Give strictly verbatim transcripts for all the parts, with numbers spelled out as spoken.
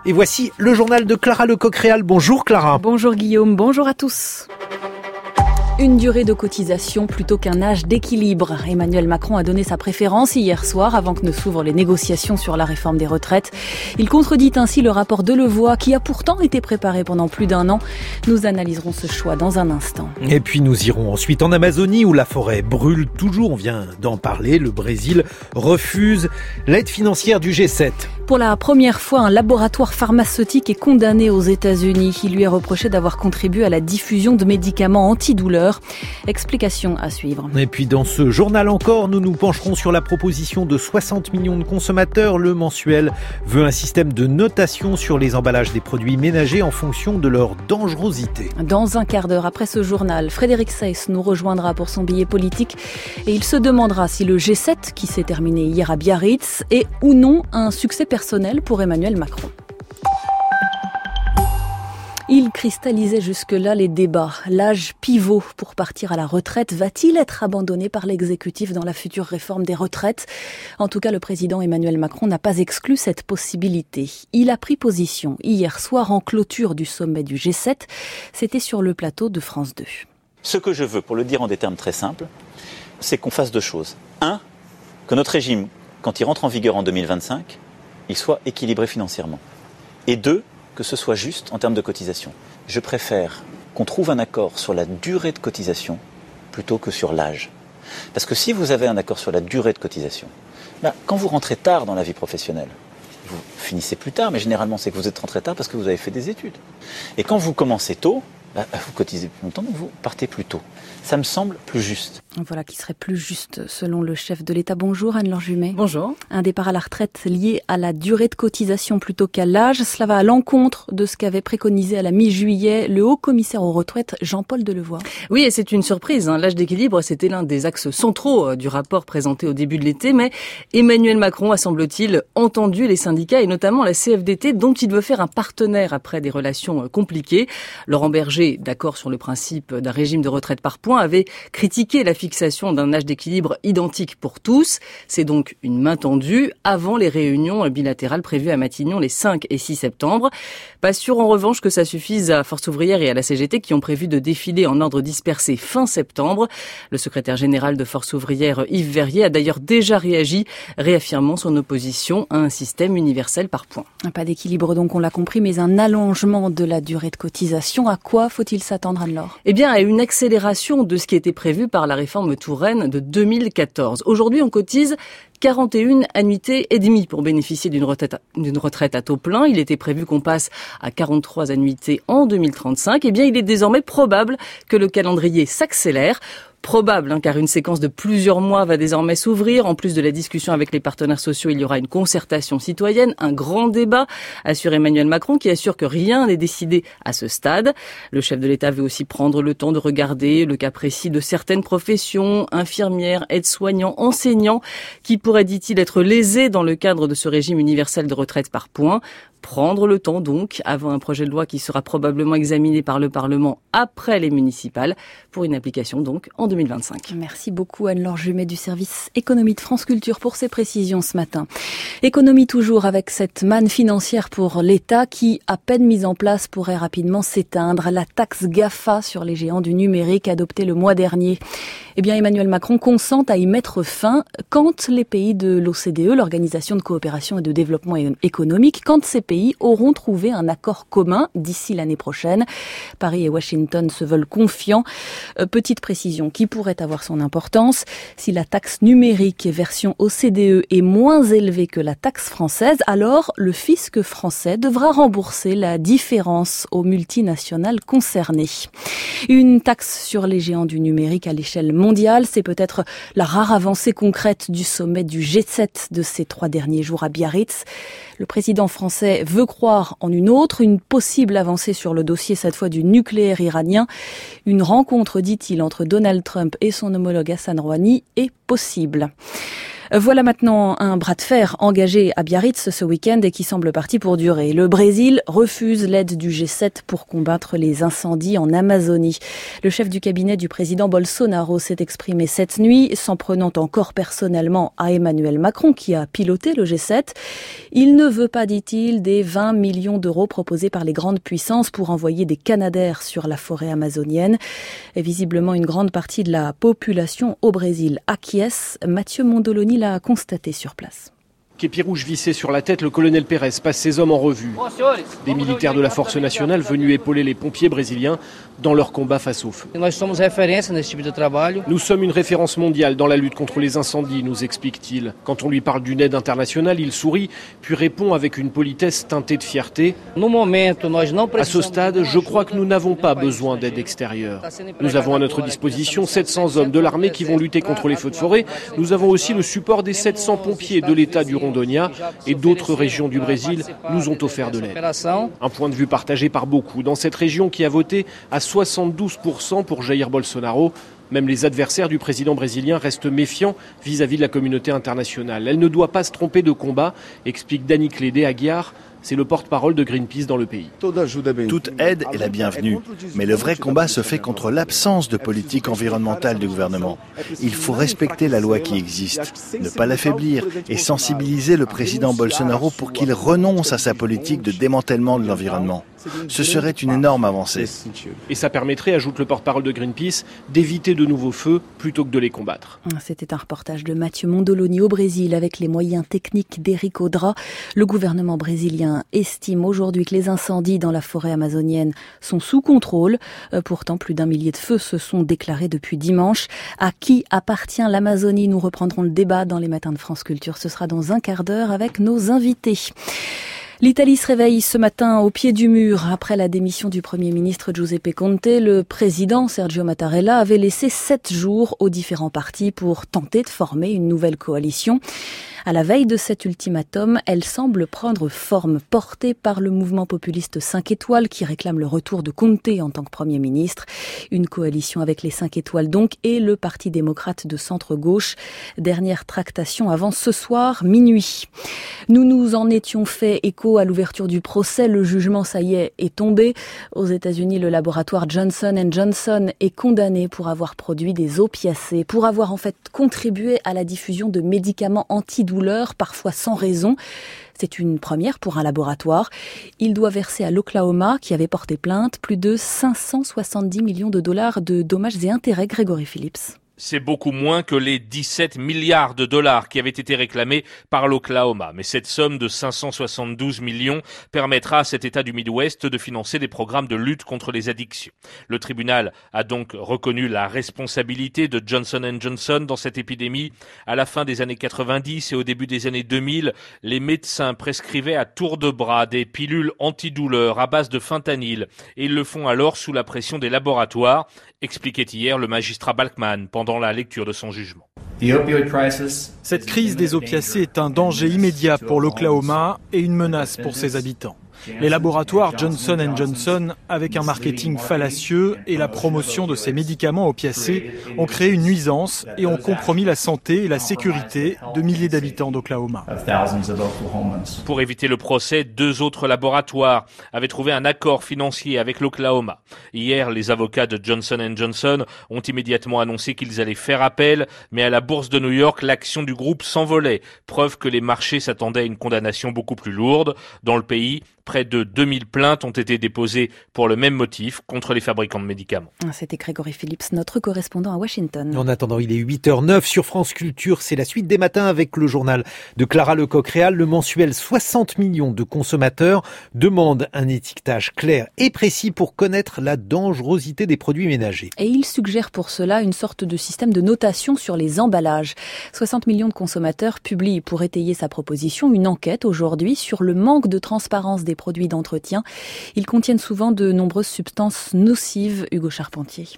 Et voici le journal de Clara Lecoq-Réal. Bonjour Clara. Bonjour Guillaume, bonjour à tous. Une durée de cotisation plutôt qu'un âge d'équilibre. Emmanuel Macron a donné sa préférence hier soir avant que ne s'ouvrent les négociations sur la réforme des retraites. Il contredit ainsi le rapport Delevoye qui a pourtant été préparé pendant plus d'un an. Nous analyserons ce choix dans un instant. Et puis nous irons ensuite en Amazonie où la forêt brûle toujours. On vient d'en parler. Le Brésil refuse l'aide financière du G sept. Pour la première fois, un laboratoire pharmaceutique est condamné aux États-Unis. Il lui est reproché d'avoir contribué à la diffusion de médicaments antidouleurs. Explication à suivre. Et puis dans ce journal encore, nous nous pencherons sur la proposition de soixante millions de consommateurs. Le mensuel veut un système de notation sur les emballages des produits ménagers en fonction de leur dangerosité. Dans un quart d'heure après ce journal, Frédéric Seyss nous rejoindra pour son billet politique et il se demandera si le G sept, qui s'est terminé hier à Biarritz, est ou non un succès personnel pour Emmanuel Macron. Il cristallisait jusque-là les débats. L'âge pivot pour partir à la retraite va-t-il être abandonné par l'exécutif dans la future réforme des retraites ? En tout cas, le président Emmanuel Macron n'a pas exclu cette possibilité. Il a pris position hier soir en clôture du sommet du G sept. C'était sur le plateau de France deux. Ce que je veux, pour le dire en des termes très simples, c'est qu'on fasse deux choses. Un, que notre régime, quand il rentre en vigueur en deux mille vingt-cinq, il soit équilibré financièrement. Et deux, que ce soit juste en termes de cotisation. Je préfère qu'on trouve un accord sur la durée de cotisation plutôt que sur l'âge. Parce que si vous avez un accord sur la durée de cotisation, ben, quand vous rentrez tard dans la vie professionnelle, vous finissez plus tard, mais généralement c'est que vous êtes rentré tard parce que vous avez fait des études. Et quand vous commencez tôt, ben, vous cotisez plus longtemps, donc vous partez plus tôt. Ça me semble plus juste. Voilà qui serait plus juste selon le chef de l'État. Bonjour Anne-Laure Jumet. Bonjour. Un départ à la retraite lié à la durée de cotisation plutôt qu'à l'âge. Cela va à l'encontre de ce qu'avait préconisé à la mi-juillet le haut-commissaire aux retraites Jean-Paul Delevoye. Oui, et c'est une surprise. Hein. L'âge d'équilibre, c'était l'un des axes centraux du rapport présenté au début de l'été. Mais Emmanuel Macron a, semble-t-il, entendu les syndicats et notamment la C F D T dont il veut faire un partenaire après des relations compliquées. Laurent Berger, d'accord sur le principe d'un régime de retraite par points, avait critiqué la fixation d'un âge d'équilibre identique pour tous. C'est donc une main tendue avant les réunions bilatérales prévues à Matignon les cinq et six septembre. Pas sûr en revanche que ça suffise à Force ouvrière et à la C G T qui ont prévu de défiler en ordre dispersé fin septembre. Le secrétaire général de Force ouvrière Yves Verrier a d'ailleurs déjà réagi, réaffirmant son opposition à un système universel par points. Pas d'équilibre donc, on l'a compris, mais un allongement de la durée de cotisation. À quoi faut-il s'attendre, Anne-Laure ? Eh bien, à une accélération de ce qui était prévu par la réforme Touraine de deux mille quatorze. Aujourd'hui, on cotise quarante et une annuités et demie pour bénéficier d'une retraite, d'une retraite à taux plein. Il était prévu qu'on passe à quarante-trois annuités en deux mille trente-cinq. Eh bien, il est désormais probable que le calendrier s'accélère. Probable, hein, car une séquence de plusieurs mois va désormais s'ouvrir. En plus de la discussion avec les partenaires sociaux, il y aura une concertation citoyenne, un grand débat, assure Emmanuel Macron, qui assure que rien n'est décidé à ce stade. Le chef de l'État veut aussi prendre le temps de regarder le cas précis de certaines professions, infirmières, aides-soignants, enseignants, qui pourraient, dit-il, être lésés dans le cadre de ce régime universel de retraite par points. Prendre le temps donc, avant un projet de loi qui sera probablement examiné par le Parlement après les municipales, pour une application donc en deux mille vingt-cinq. Merci beaucoup Anne-Laure Jumet du service économie de France Culture pour ces précisions ce matin. Économie toujours avec cette manne financière pour l'État qui, à peine mise en place, pourrait rapidement s'éteindre. La taxe GAFA sur les géants du numérique adoptée le mois dernier. Eh bien, Emmanuel Macron consent à y mettre fin quand les pays de l'O C D E, l'Organisation de coopération et de développement économique, quand ces pays auront trouvé un accord commun d'ici l'année prochaine. Paris et Washington se veulent confiants. Euh, petite précision qui pourrait avoir son importance. Si la taxe numérique version O C D E est moins élevée que la taxe française, alors le fisc français devra rembourser la différence aux multinationales concernées. Une taxe sur les géants du numérique à l'échelle mondiale, c'est peut-être la rare avancée concrète du sommet du G sept de ces trois derniers jours à Biarritz. Le président français veut croire en une autre, une possible avancée sur le dossier, cette fois du nucléaire iranien. Une rencontre, dit-il, entre Donald Trump et son homologue Hassan Rouhani est possible. Voilà maintenant un bras de fer engagé à Biarritz ce week-end et qui semble parti pour durer. Le Brésil refuse l'aide du G sept pour combattre les incendies en Amazonie. Le chef du cabinet du président Bolsonaro s'est exprimé cette nuit, s'en prenant encore personnellement à Emmanuel Macron qui a piloté le G sept. Il ne veut pas, dit-il, des vingt millions d'euros proposés par les grandes puissances pour envoyer des Canadair sur la forêt amazonienne. Et visiblement, une grande partie de la population au Brésil acquiesce. Mathieu Mondoloni l'a constaté sur place. Képi rouge vissé sur la tête, le colonel Pérez passe ses hommes en revue. Des militaires de la force nationale venus épauler les pompiers brésiliens dans leur combat face au feu. Nous sommes une référence mondiale dans la lutte contre les incendies, nous explique-t-il. Quand on lui parle d'une aide internationale, il sourit, puis répond avec une politesse teintée de fierté. À ce stade, je crois que nous n'avons pas besoin d'aide extérieure. Nous avons à notre disposition sept cents hommes de l'armée qui vont lutter contre les feux de forêt. Nous avons aussi le support des sept cents pompiers de l'État du Rondônia et d'autres régions du Brésil nous ont offert de l'aide. Un point de vue partagé par beaucoup dans cette région qui a voté à soixante-douze pour cent pour Jair Bolsonaro. Même les adversaires du président brésilien restent méfiants vis-à-vis de la communauté internationale. Elle ne doit pas se tromper de combat, explique Dani Clédé Aguiar. C'est le porte-parole de Greenpeace dans le pays. Toute aide est la bienvenue, mais le vrai combat se fait contre l'absence de politique environnementale du gouvernement. Il faut respecter la loi qui existe, ne pas l'affaiblir et sensibiliser le président Bolsonaro pour qu'il renonce à sa politique de démantèlement de l'environnement. Ce serait une énorme avancée. Et ça permettrait, ajoute le porte-parole de Greenpeace, d'éviter de nouveaux feux plutôt que de les combattre. C'était un reportage de Mathieu Mondoloni au Brésil avec les moyens techniques d'Éric Audra. Le gouvernement brésilien estime aujourd'hui que les incendies dans la forêt amazonienne sont sous contrôle. Pourtant, plus d'un millier de feux se sont déclarés depuis dimanche. À qui appartient l'Amazonie? Nous reprendrons le débat dans les matins de France Culture. Ce sera dans un quart d'heure avec nos invités. L'Italie se réveille ce matin au pied du mur. Après la démission du Premier ministre Giuseppe Conte, le président Sergio Mattarella avait laissé sept jours aux différents partis pour tenter de former une nouvelle coalition. À la veille de cet ultimatum, elle semble prendre forme, portée par le mouvement populiste cinq étoiles qui réclame le retour de Conte en tant que Premier ministre. Une coalition avec les cinq étoiles donc et le Parti démocrate de centre-gauche. Dernière tractation avant ce soir, minuit. Nous nous en étions fait écho à l'ouverture du procès. Le jugement, ça y est, est tombé. Aux États-Unis, le laboratoire Johnson and Johnson est condamné pour avoir produit des opiacés, pour avoir en fait contribué à la diffusion de médicaments antidouleurs, parfois sans raison. C'est une première pour un laboratoire. Il doit verser à l'Oklahoma, qui avait porté plainte, plus de cinq cent soixante-dix millions de dollars de dommages et intérêts. Grégory Phillips. C'est beaucoup moins que les dix-sept milliards de dollars qui avaient été réclamés par l'Oklahoma. Mais cette somme de cinq cent soixante-douze millions permettra à cet État du Midwest de financer des programmes de lutte contre les addictions. Le tribunal a donc reconnu la responsabilité de Johnson and Johnson dans cette épidémie. À la fin des années quatre-vingt-dix et au début des années deux mille, les médecins prescrivaient à tour de bras des pilules antidouleurs à base de fentanyl. Et ils le font alors sous la pression des laboratoires, expliquait hier le magistrat Balkman pendant la lecture de son jugement. Cette crise des opiacés est un danger immédiat pour l'Oklahoma et une menace pour ses habitants. Les laboratoires Johnson and Johnson, avec un marketing fallacieux et la promotion de ces médicaments opiacés, ont créé une nuisance et ont compromis la santé et la sécurité de milliers d'habitants d'Oklahoma. Pour éviter le procès, deux autres laboratoires avaient trouvé un accord financier avec l'Oklahoma. Hier, les avocats de Johnson and Johnson ont immédiatement annoncé qu'ils allaient faire appel, mais à la bourse de New York, l'action du groupe s'envolait. Preuve que les marchés s'attendaient à une condamnation beaucoup plus lourde. Dans le pays, près de deux mille plaintes ont été déposées pour le même motif contre les fabricants de médicaments. C'était Grégory Phillips, notre correspondant à Washington. En attendant, il est huit heures neuf sur France Culture. C'est la suite des matins avec le journal de Clara Lecoq-Réal. Le mensuel soixante millions de consommateurs demande un étiquetage clair et précis pour connaître la dangerosité des produits ménagers. Et il suggère pour cela une sorte de système de notation sur les emballages. soixante millions de consommateurs publient pour étayer sa proposition une enquête aujourd'hui sur le manque de transparence des produits d'entretien. Ils contiennent souvent de nombreuses substances nocives. Hugo Charpentier.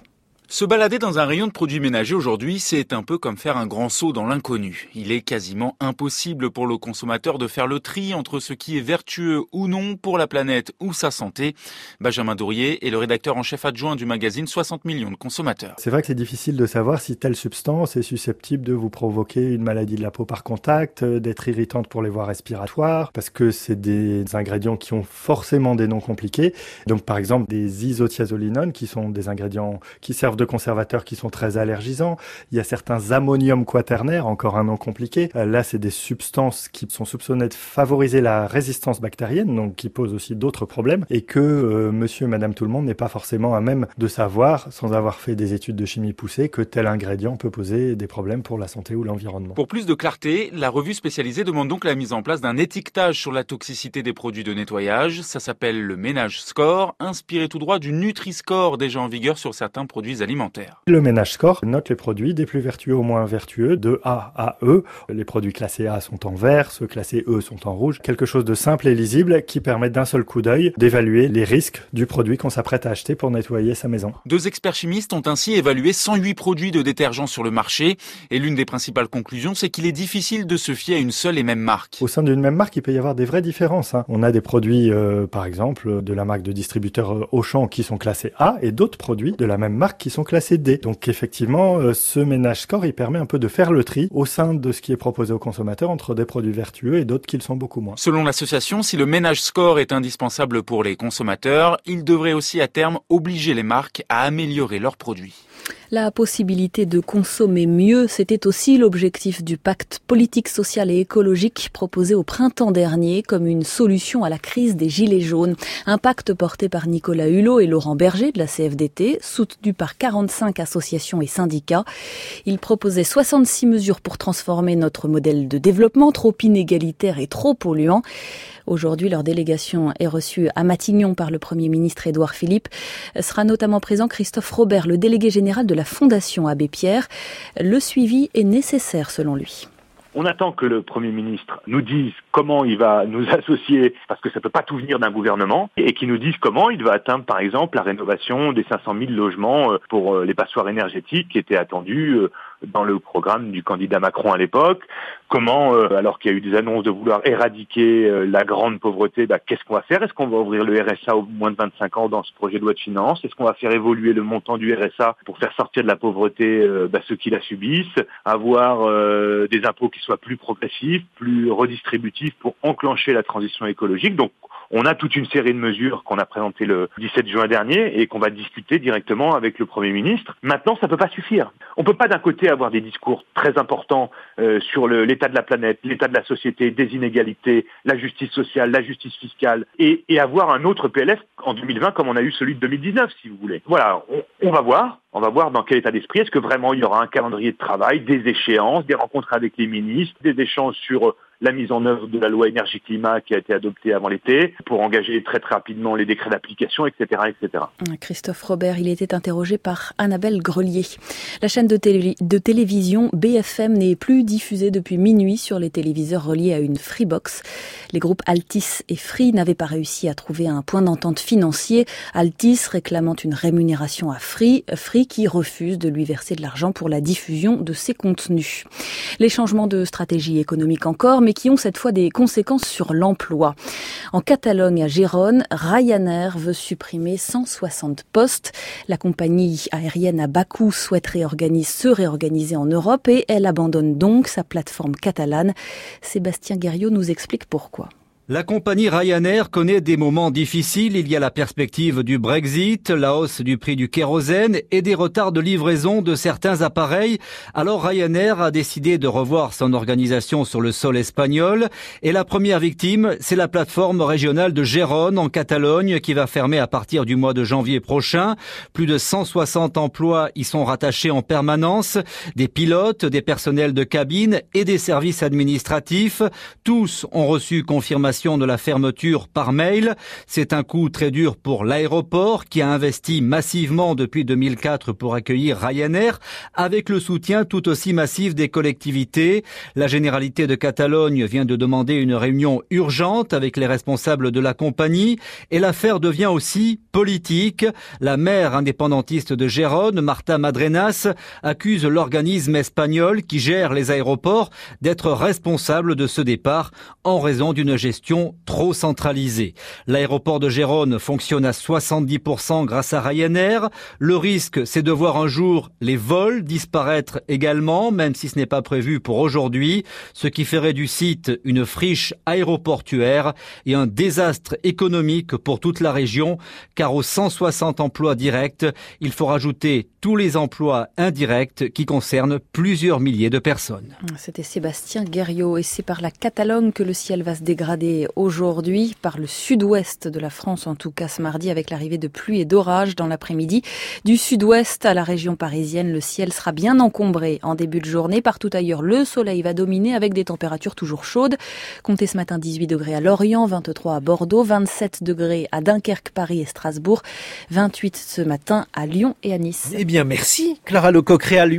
Se balader dans un rayon de produits ménagers aujourd'hui, c'est un peu comme faire un grand saut dans l'inconnu. Il est quasiment impossible pour le consommateur de faire le tri entre ce qui est vertueux ou non pour la planète ou sa santé. Benjamin Dourier est le rédacteur en chef adjoint du magazine soixante millions de consommateurs. C'est vrai que c'est difficile de savoir si telle substance est susceptible de vous provoquer une maladie de la peau par contact, d'être irritante pour les voies respiratoires, parce que c'est des ingrédients qui ont forcément des noms compliqués. Donc par exemple des isothiazolinones qui sont des ingrédients qui servent de conservateurs qui sont très allergisants. Il y a certains ammonium quaternaires, encore un nom compliqué. Là, c'est des substances qui sont soupçonnées de favoriser la résistance bactérienne, donc qui posent aussi d'autres problèmes, et que euh, monsieur et madame tout le monde n'est pas forcément à même de savoir, sans avoir fait des études de chimie poussées, que tel ingrédient peut poser des problèmes pour la santé ou l'environnement. Pour plus de clarté, la revue spécialisée demande donc la mise en place d'un étiquetage sur la toxicité des produits de nettoyage. Ça s'appelle le Ménage Score, inspiré tout droit du Nutri-Score déjà en vigueur sur certains produits alimentaires. Le Ménage Score note les produits des plus vertueux aux moins vertueux, de A à E. Les produits classés A sont en vert, ceux classés E sont en rouge. Quelque chose de simple et lisible qui permet d'un seul coup d'œil d'évaluer les risques du produit qu'on s'apprête à acheter pour nettoyer sa maison. Deux experts chimistes ont ainsi évalué cent huit produits de détergents sur le marché. Et l'une des principales conclusions, c'est qu'il est difficile de se fier à une seule et même marque. Au sein d'une même marque, il peut y avoir des vraies différences. Hein. On a des produits, euh, par exemple, de la marque de distributeur euh, Auchan qui sont classés A et d'autres produits de la même marque qui sont classés D. Donc effectivement, euh, ce Ménage Score, il permet un peu de faire le tri au sein de ce qui est proposé aux consommateurs entre des produits vertueux et d'autres qui le sont beaucoup moins. Selon l'association, si le Ménage Score est indispensable pour les consommateurs, il devrait aussi à terme obliger les marques à améliorer leurs produits. La possibilité de consommer mieux, c'était aussi l'objectif du pacte politique, social et écologique proposé au printemps dernier comme une solution à la crise des Gilets jaunes. Un pacte porté par Nicolas Hulot et Laurent Berger de la C F D T, soutenu par quarante-cinq associations et syndicats. Il proposait soixante-six mesures pour transformer notre modèle de développement trop inégalitaire et trop polluant. Aujourd'hui, leur délégation est reçue à Matignon par le Premier ministre Édouard Philippe. Sera notamment présent Christophe Robert, le délégué général de la Fondation Abbé Pierre. Le suivi est nécessaire selon lui. On attend que le Premier ministre nous dise comment il va nous associer, parce que ça ne peut pas tout venir d'un gouvernement, et qu'il nous dise comment il va atteindre, par exemple, la rénovation des cinq cent mille logements pour les passoires énergétiques qui étaient attendus dans le programme du candidat Macron à l'époque. Comment, alors qu'il y a eu des annonces de vouloir éradiquer la grande pauvreté, bah, qu'est-ce qu'on va faire ? Est-ce qu'on va ouvrir le R S A aux moins de vingt-cinq ans dans ce projet de loi de finances ? Est-ce qu'on va faire évoluer le montant du R S A pour faire sortir de la pauvreté bah, ceux qui la subissent ? Avoir euh, des impôts qui soient plus progressifs, plus redistributifs pour enclencher la transition écologique. Donc, on a toute une série de mesures qu'on a présentées le dix-sept juin dernier et qu'on va discuter directement avec le Premier ministre. Maintenant, ça ne peut pas suffire. On ne peut pas d'un côté avoir des discours très importants euh, sur le, l'état de la planète, l'état de la société, des inégalités, la justice sociale, la justice fiscale, et, et avoir un autre P L F en deux mille vingt comme on a eu celui de deux mille dix-neuf, si vous voulez. Voilà, on, on va voir. On va voir dans quel état d'esprit. Est-ce que vraiment il y aura un calendrier de travail, des échéances, des rencontres avec les ministres, des échanges sur la mise en œuvre de la loi énergie-climat qui a été adoptée avant l'été pour engager très très rapidement les décrets d'application, et cetera, et cetera. Christophe Robert, il était interrogé par Annabelle Grelier. La chaîne de, télé, de télévision B F M n'est plus diffusée depuis minuit sur les téléviseurs reliés à une Freebox. Les groupes Altice et Free n'avaient pas réussi à trouver un point d'entente financier. Altice réclamant une rémunération à Free, Free qui refuse de lui verser de l'argent pour la diffusion de ses contenus. Les changements de stratégie économique encore, mais qui ont cette fois des conséquences sur l'emploi. En Catalogne, à Gérone, Ryanair veut supprimer cent soixante postes. La compagnie aérienne à bas coût souhaite réorganiser, se réorganiser en Europe et elle abandonne donc sa plateforme catalane. Sébastien Guerriot nous explique pourquoi. La compagnie Ryanair connaît des moments difficiles. Il y a la perspective du Brexit, la hausse du prix du kérosène et des retards de livraison de certains appareils. Alors Ryanair a décidé de revoir son organisation sur le sol espagnol. Et la première victime, c'est la plateforme régionale de Gérone en Catalogne qui va fermer à partir du mois de janvier prochain. Plus de cent soixante emplois y sont rattachés en permanence. Des pilotes, des personnels de cabine et des services administratifs. Tous ont reçu confirmation anticipation de la fermeture par mail. C'est un coup très dur pour l'aéroport qui a investi massivement depuis deux mille quatre pour accueillir Ryanair, avec le soutien tout aussi massif des collectivités. La Généralité de Catalogne vient de demander une réunion urgente avec les responsables de la compagnie et l'affaire devient aussi politique. La maire indépendantiste de Gérone, Marta Madrenas, accuse l'organisme espagnol qui gère les aéroports d'être responsable de ce départ en raison d'une gestion trop centralisée. L'aéroport de Gérone fonctionne à soixante-dix pour cent grâce à Ryanair. Le risque, c'est de voir un jour les vols disparaître également, même si ce n'est pas prévu pour aujourd'hui, ce qui ferait du site une friche aéroportuaire et un désastre économique pour toute la région, car aux cent soixante emplois directs, il faut rajouter tous les emplois indirects qui concernent plusieurs milliers de personnes. C'était Sébastien Guerriot et c'est par la Catalogne que le ciel va se dégrader aujourd'hui, par le sud-ouest de la France en tout cas ce mardi avec l'arrivée de pluie et d'orage dans l'après-midi. Du sud-ouest à la région parisienne, le ciel sera bien encombré en début de journée. Partout ailleurs, le soleil va dominer avec des températures toujours chaudes. Comptez ce matin dix-huit degrés à Lorient, vingt-trois à Bordeaux, vingt-sept degrés à Dunkerque, Paris et Strasbourg, vingt-huit ce matin à Lyon et à Nice. Eh bien merci Clara Lecoq-Réal.